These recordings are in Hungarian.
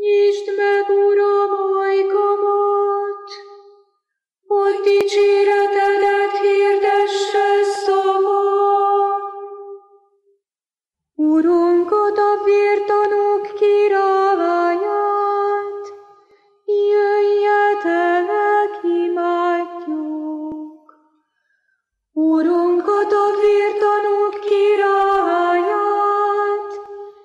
Nyisd meg, Uram, ajkamat, hogy dicséretedet hirdesse szavam. Urunkat, a vértanúk királyát, jöjjetek, imádjuk. Urunkat, a vértanúk királyát,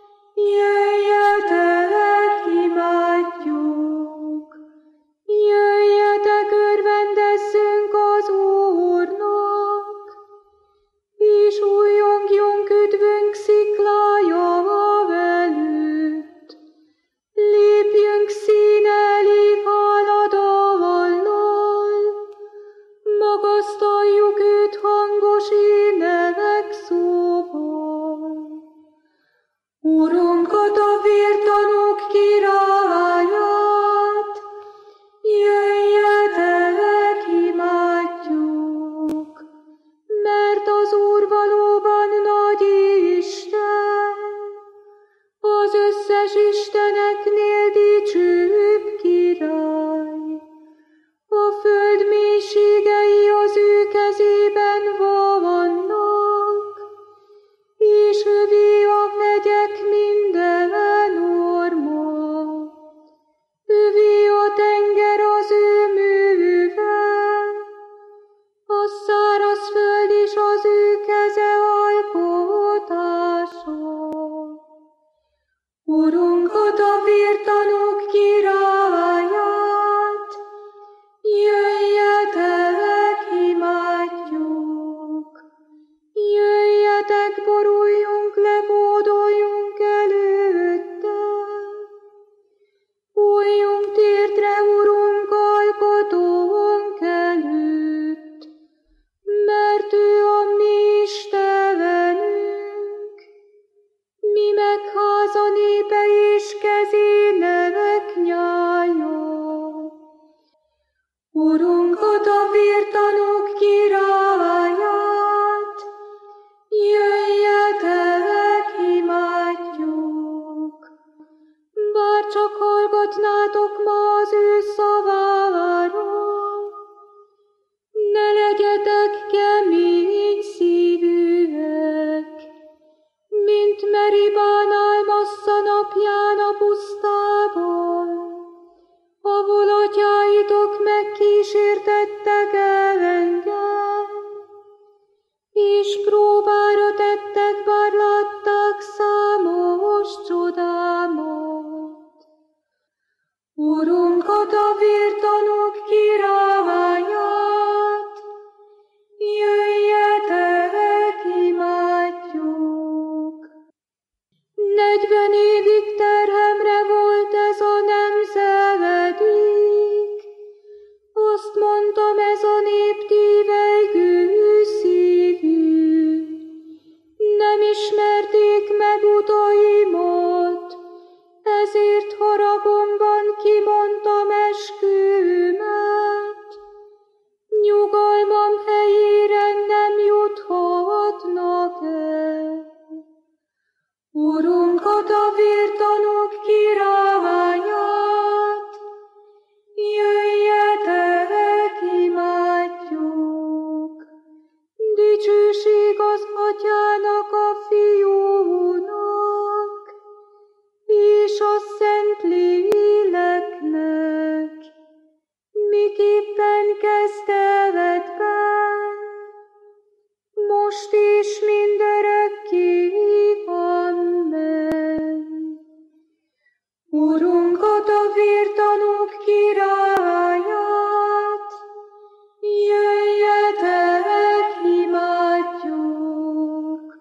jöjjetek, imádjuk. Jöjjetek, örvendezzünk az Úrnak, és újjongjunk üdvünk sziklája előtt. Lépjünk színe elé háladallal, magasztaljuk őt hangos ének szóval. Urunkat, a vértanúk királyát, jöjjetek, imádjuk, mert az Úr valóban nagy Isten, az összes isteneknél dicsőbb király. A föld mélységei az ő kezében vannak, és övé a hegyek minden orma. Övé a tenger az ő műve, a száraz föld is az ő keze alkotása. Urunkat, a vértanúk királyát, jöjjetek, imádjuk. Jöjjetek, boruljunk le, bódoljunk előtte. Bújjunk térdre, Urunk, alkotónk előtt, mert ő a mi Istenünk, mi meg háza népe és kezének nyája. Urunkat, a vértanúk királyát, jöjjetek, imádjuk. Bár csak hallgatnátok ma az ő szavára, ne legyetek kemény szívűek, mint Meribánál Massza napján a pusztában, ahol atyáitok megkísértettek engem, és próbára tettek, bár látták számos csodámat. Urunkat, a vértanúk királyát, jöjjetek, imádjuk. 40 évig terhemre volt ez a nemzedék, azt mondtam, ez a nép tévelygő szívű. Nem ismerték meg utaimat, ezért haragomban kimondtam eskümet. Nyugalmam helyére nem juthatnak el. Urunkat, a vértanúk királyát, jöjjetek, imádjuk. Dicsőség az Atyának, a Fiúnak, és a Szentléleknek, miképpen kezdetben, most és mindörökké. Amen. Urunkat, a vértanúk királyát, jöjjetek, imádjuk.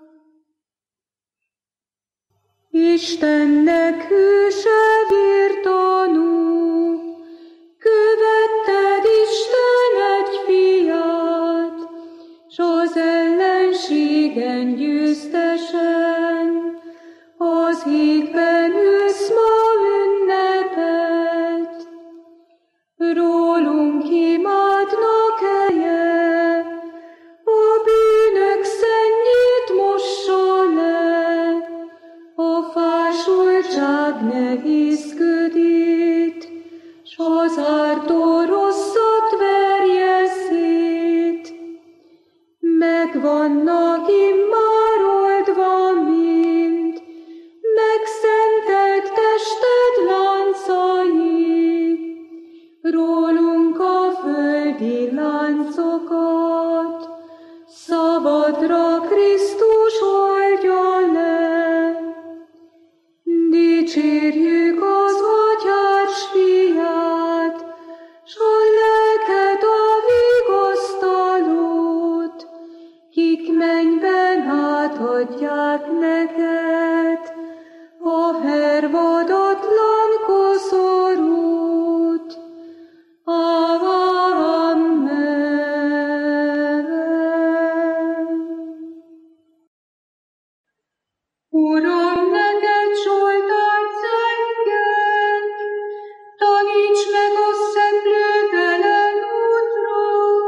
Istennek hőse, vértanú, követted Isten egy fiát, s az ellenségen győztesen, az égben ősz ma ünnepet. Rólunk imádnak helye, a bűnök szennyét mossa le, a fásultság szorult. Uram, neked Zsoltárt zengek, taníts meg a szeplőtelen útra.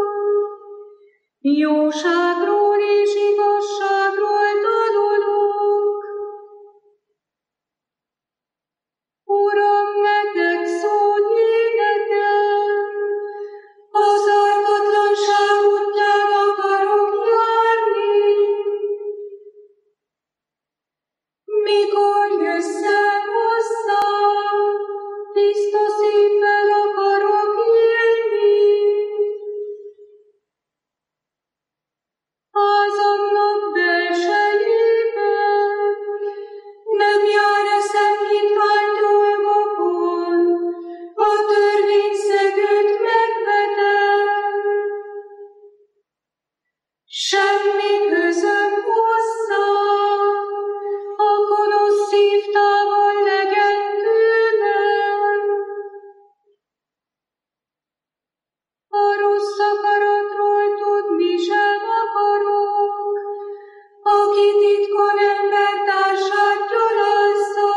Jóságról és igazságról tanulok. Uram, neked szót énekel, az ártatlanság útján akarok járni. Mikor jössz el hozzám, tiszta szívvel akarok élni. Házamnak belsejében nem jár eszem hitvány dolgokon, a törvényszegőt megvetem. Semmi közöm hozzá, a gonosz szív távol legyen tőlem. A rossz akaratról tudni sem akarok, aki titkon embertársát gyalázza.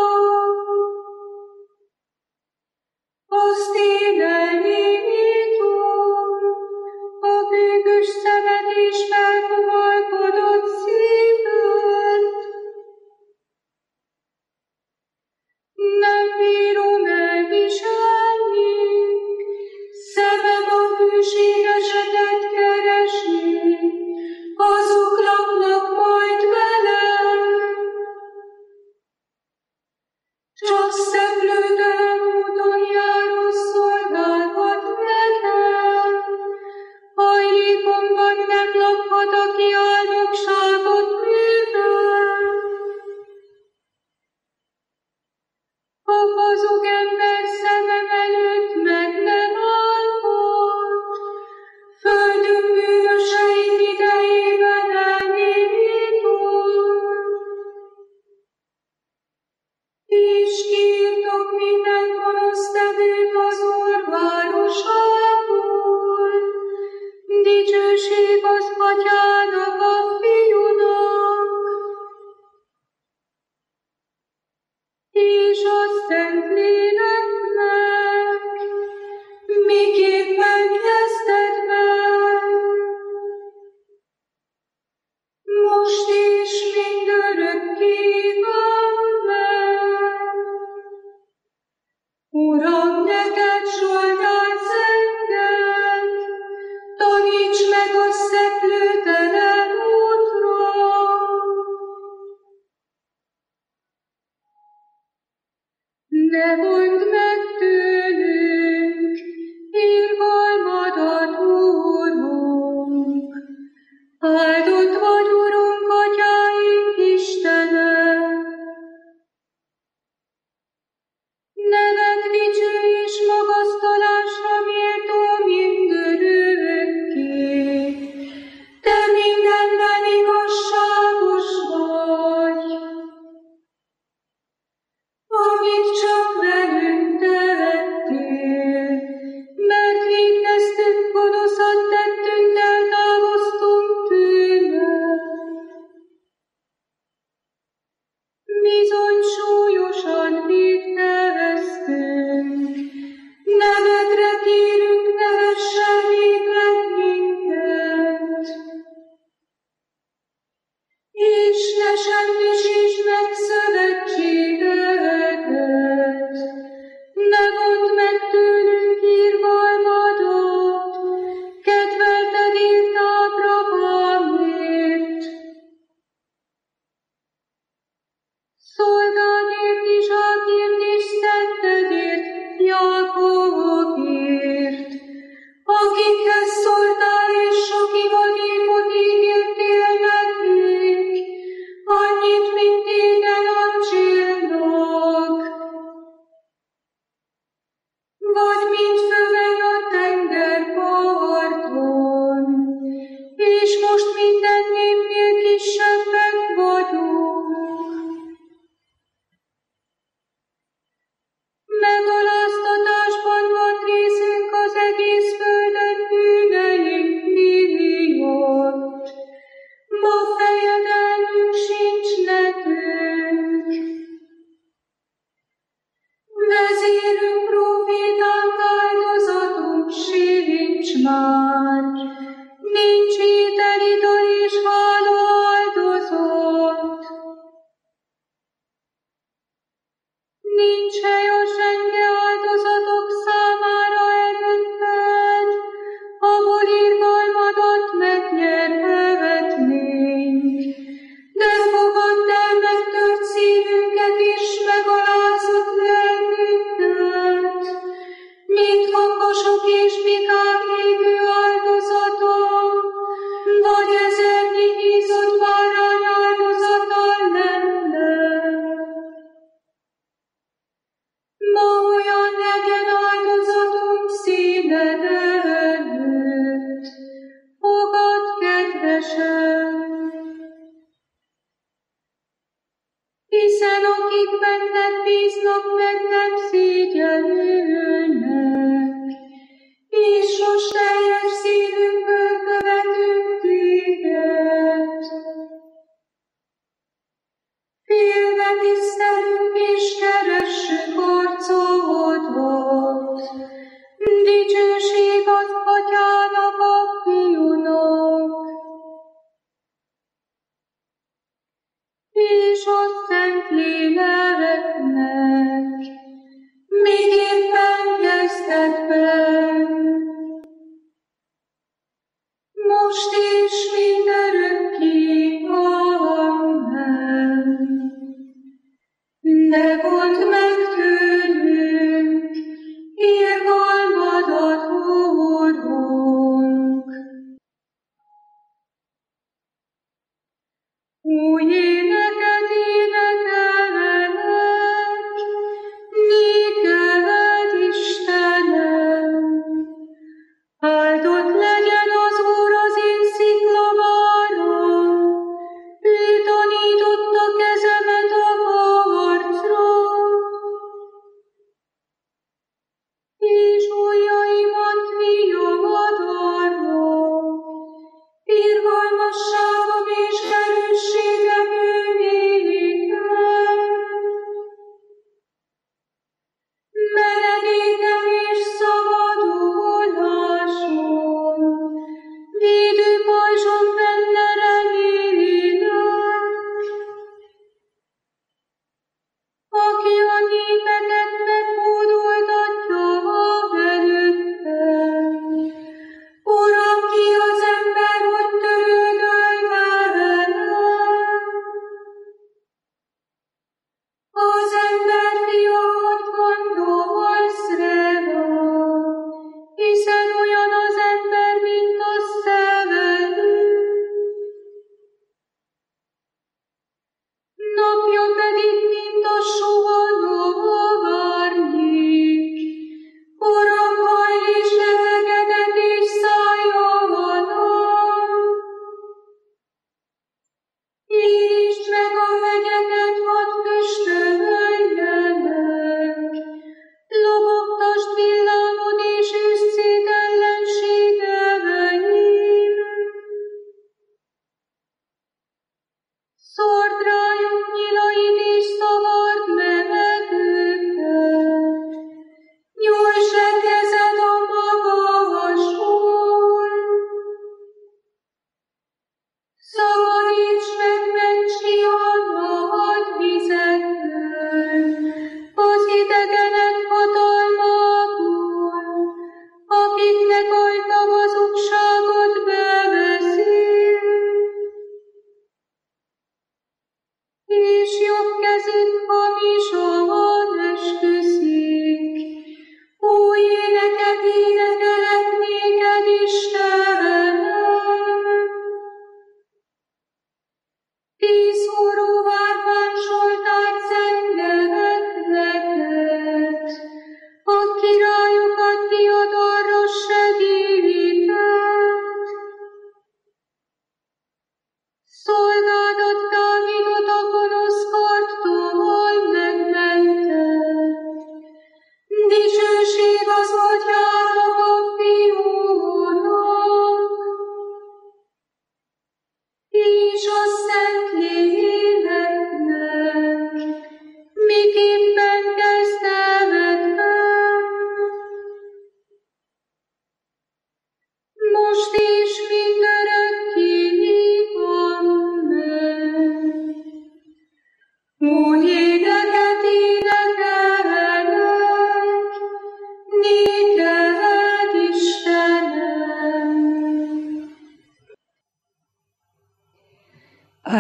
Azt én elnémítom, a gőgös szemet és felfogalkodott szíved. Nem bírom elviselni, szemem a bűségesetet keresni, azok laknak majd velem. Csak szeplőtelen úton járó szolgálhat nekem, hajlékomban nem lakhat, aki álnokságot művel. A hazug ember szemem előtt meg nem állhat, földünk bűnöseit idejében elnémítom. És kiirtok minden gonosztevőt az Úr városából. Dicsőség az Atyának, a Fiúnak, és a Szentléleknek, miképpen kezdetben, most és mindörökké. Amen. Uram, neked Zsoltárt zengek, taníts meg a szeplőtelen útra. Ne mondd meg tőlünk irgalmadat, Úrunk, áldott vagy, Urunk, Atyáink Istene. Neved dicsőjék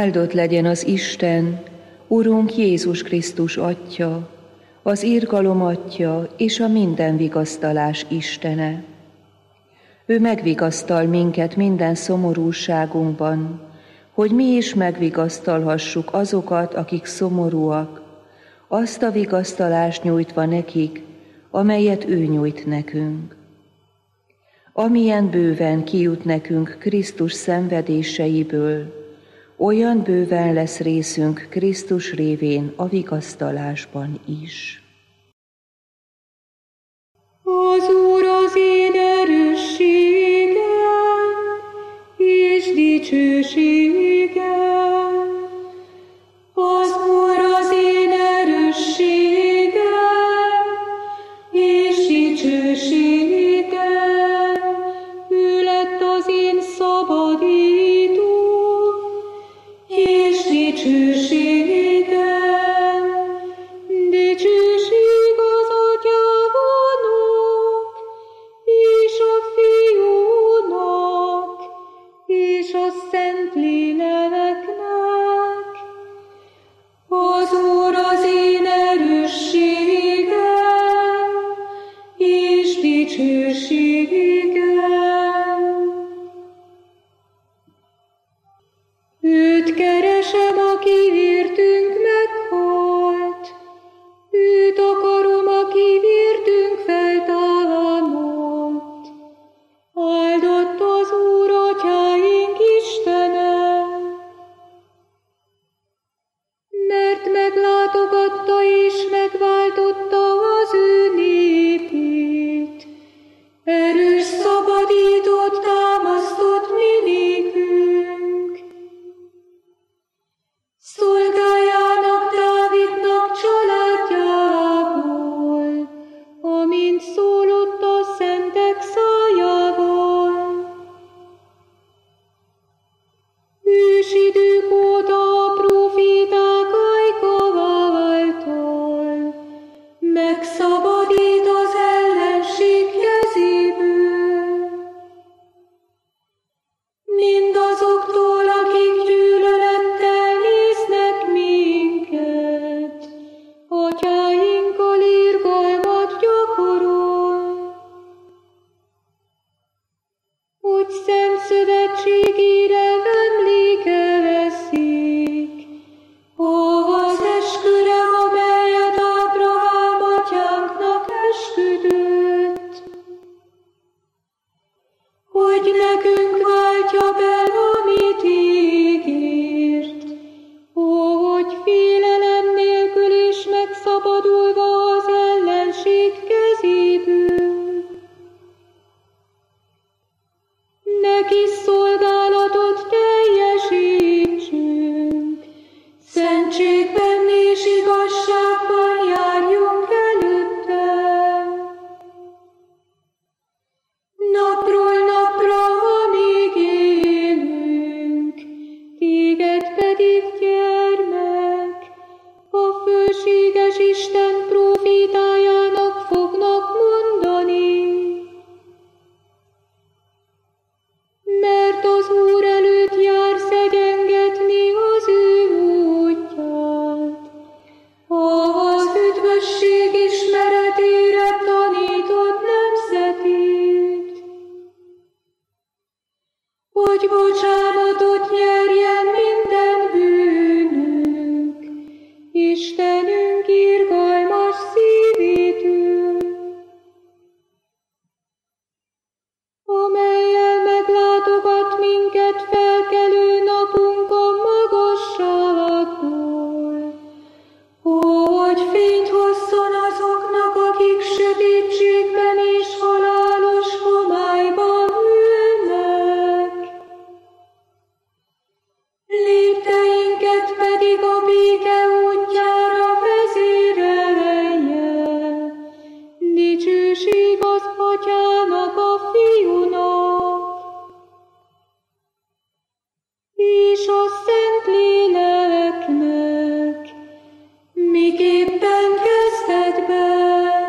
Áldott legyen az Isten, Urunk Jézus Krisztus Atya, az irgalom Atya és a minden vigasztalás Istene. Ő megvigasztal minket minden szomorúságunkban, hogy mi is megvigasztalhassuk azokat, akik szomorúak, azt a vigasztalást nyújtva nekik, amelyet ő nyújt nekünk. Amilyen bőven kijut nekünk Krisztus szenvedéseiből, olyan bőven lesz részünk Krisztus révén a vigasztalásban is. Az Úr az én erősségem és dicsőségem. Az Úr az én erősségem és dicsőségem. Ő lett az én szabadítóm és dicsőségem. Dicsőség az Atyának és a Fiúnak és a Szentléleknek. Az Úr az én erősségem és dicsőségem. Őt keresem, aki értünk meghalt. Őt akarom, aki értünk feltámadt. Áldott az Úr atyáink Istene, mert meglátogatta és megváltotta az ő népét. Erős szabadítót támasztott mi nékünk. Szolgájának Dávidnak családjából, amint szólott a szentek szájával. Ősidők óta a próféták ajka által megszabadít az ellenség kezéből. Mindazoktól, akik gyűlölettel néznek minket, atyáinkkal irgalmat gyakorol, hogy szent szövetségére emlékezzik, az esküre, amelyet Ábrahám atyánknak esküdött, hogy nekünk váltja be, amit ígért, hogy félelem nélkül is megszabadulva az ellenség kezéből. Neki szolgálatot teljesítsünk, szentségben és igazságban járjunk előtte. Napról napra, amíg élünk, téged pedig, gyermek, a fölséges Isten prófétájának fognak mondani. Mert az Úr előtt jársz egyengetni az ő útját, az üdvösség ismeretére tanítod nemzetét, hogy bocsánatot nyerjen minden bűnünk, Istenünk irgalmas szívétől, amellyel meglátogat minket felkelő napunkon magasságból, hogy fényt hozzon azoknak, akik sötétségben és halálos homályban ülnek. Lépteinket pedig a béke útjára vezérelje. Dicsőség az Atyának, a Fiúnak és a Szentléleknek, miképpen kezdetben,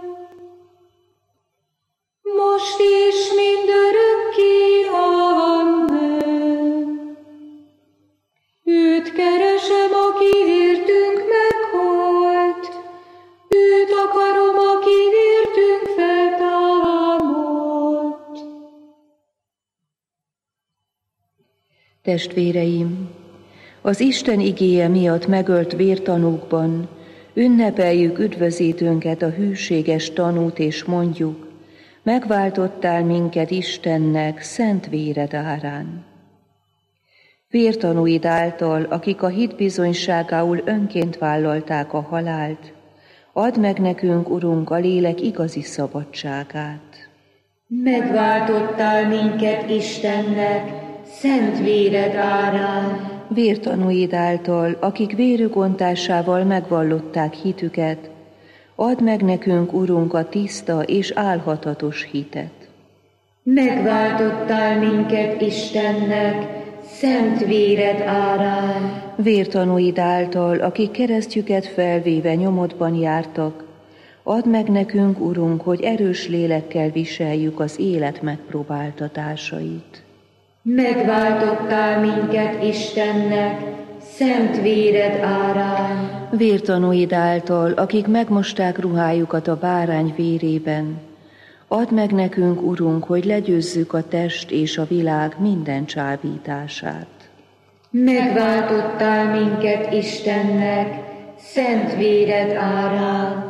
most is mindörökké. Amen. Ő Testvéreim, az Isten igéje miatt megölt vértanúkban ünnepeljük üdvözítőnket, a hűséges tanút, és mondjuk: megváltottál minket Istennek szent véred árán. Vértanúid által, akik a hit bizonyságául önként vállalták a halált, add meg nekünk, Urunk, a lélek igazi szabadságát. Megváltottál minket Istennek szent véred árán. Vértanúid által, akik vérük ontásával megvallották hitüket, add meg nekünk, Urunk, a tiszta és álhatatos hitet. Megváltottál minket Istennek szent véred árán. Vértanúid által, akik keresztjüket felvéve nyomodban jártak, add meg nekünk, Urunk, hogy erős lélekkel viseljük az élet megpróbáltatásait. Megváltottál minket Istennek szent véred árán. Vértanúid által, akik megmosták ruhájukat a bárány vérében, add meg nekünk, Urunk, hogy legyőzzük a test és a világ minden csábítását. Megváltottál minket Istennek szent véred árán.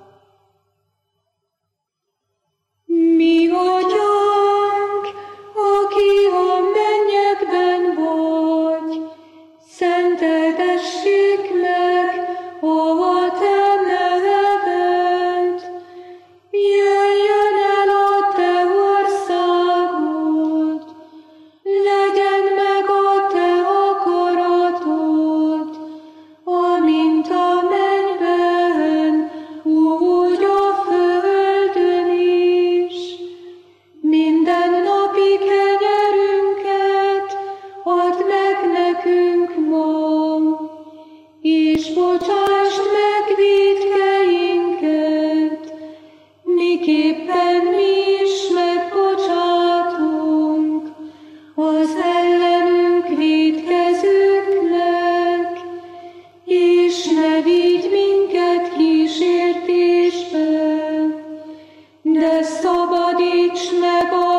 Mi Atyánk, aki a mennyekben vagy, szenteltessék meg a te neved. Jöjjön el a te országod, legyen meg a te akaratod, amint a mennyben, úgy a földön is. Mindennapi kenyerünket add meg nekünk ma, és bocsásd meg vétkeinket, miképpen mi is megbocsátunk az ellenünk vétkezőknek, és ne vigy minket kísértésbe, de szabadíts meg a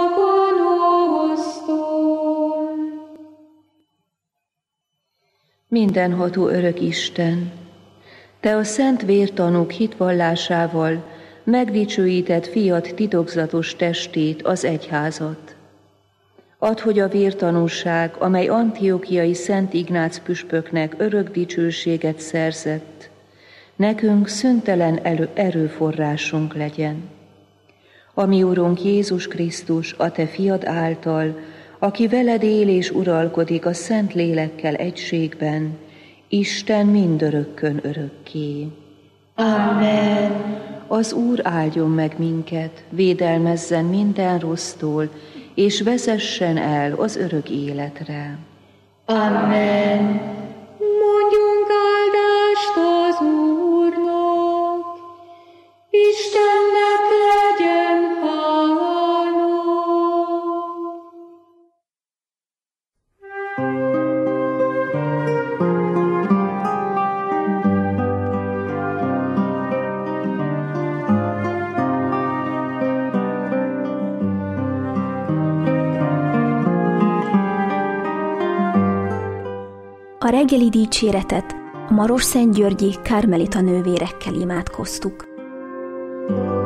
gonosztól. Mindenható örök Isten, te a szent vértanúk hitvallásával megdicsőíted fiad titokzatos testét, az egyházat. Add, hogy a vértanúság, amely antiochiai Szent Ignác püspöknek örök dicsőséget szerzett, nekünk szüntelen erőforrásunk legyen. A mi Urunk Jézus Krisztus, a te fiad által, aki veled él és uralkodik a Szent Lélekkel egységben, Isten mindörökkön örökké. Amen. Az Úr áldjon meg minket, védelmezzen minden rossztól, és vezessen el az örök életre. Amen. Mondjunk áldást az Úrnak, Istennek legyen hála. A reggeli dicséretet a Marosszentgyörgyi Kármelita nővérekkel imádkoztuk.